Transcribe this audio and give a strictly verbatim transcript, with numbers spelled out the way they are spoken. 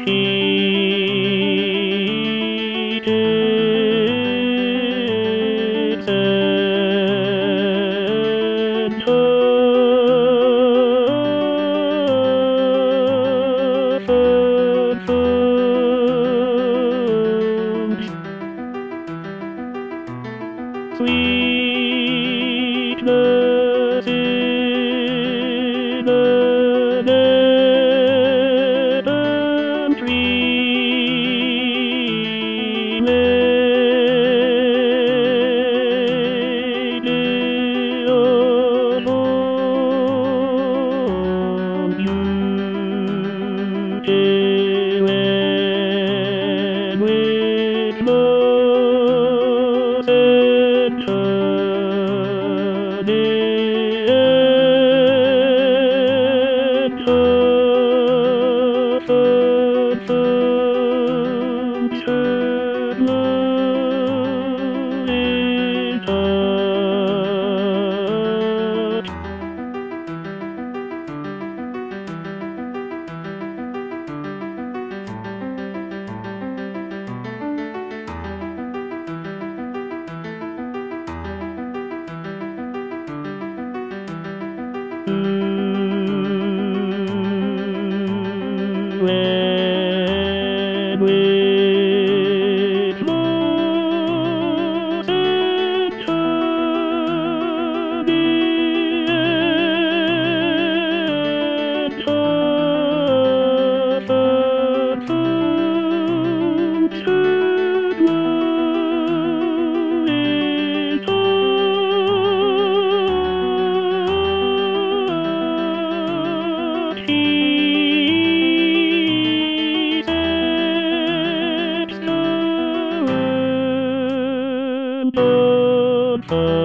Sweetness in a lemon tree made on beauty when with moss and honey and half and sunshine love is hot. When with moss and honey and half and sunshine love is hot. He sets the world on fire.